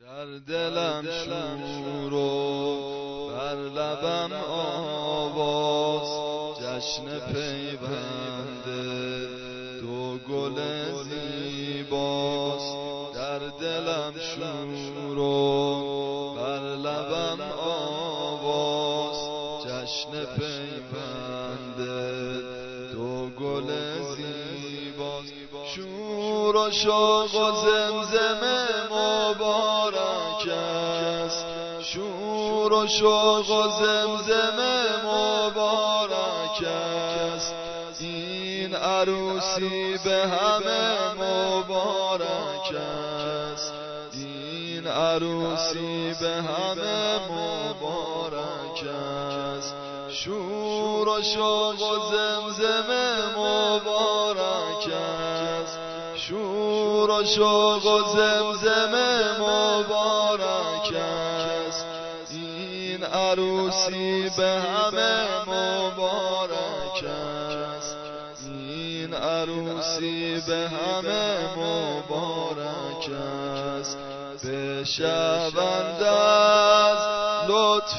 در دلم شور و بر لبم آواز، جشن پیوند دو گل زیباست. در دلم شور و بر لبم آواز، جشن پیوند دو گل زیباست. شور و شوق و زمزمه مبارک است، شور و شوق و زمزمه مبارک است. این عروسی به همه مبارک است، این عروسی به همه مبارک است. شور و شوق و زمزمه مبارک است، شور و شوق و زمزمه مبارک است. این عروسی به همه مبارک است، این عروسی به همه مبارک است. بشوند از لطف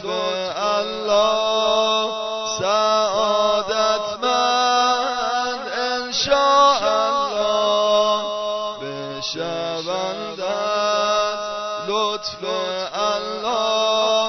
الله سعادتمند انشاءالله. بشوند از لطف الله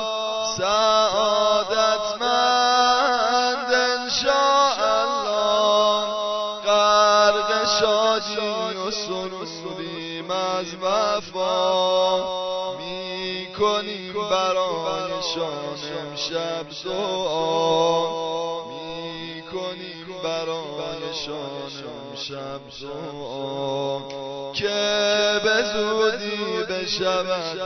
سعادتمند انشاءالله. غرق شادی و سروریم از وفا، میکنیم برایشان امشب دعا، میکنیم برایشان امشب دعا. که به زودی بشود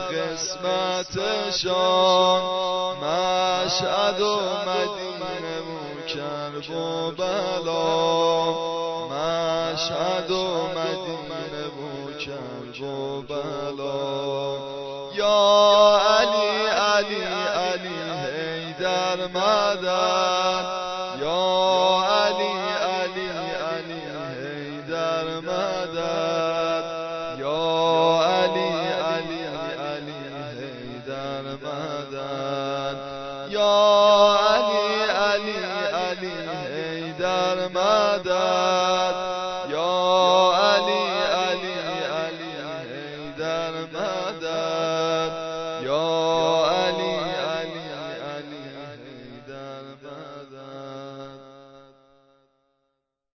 قسمتشان، مشهد و مدینه و کرب و بلا، مشهد و مدینه و کرب و بلا. یا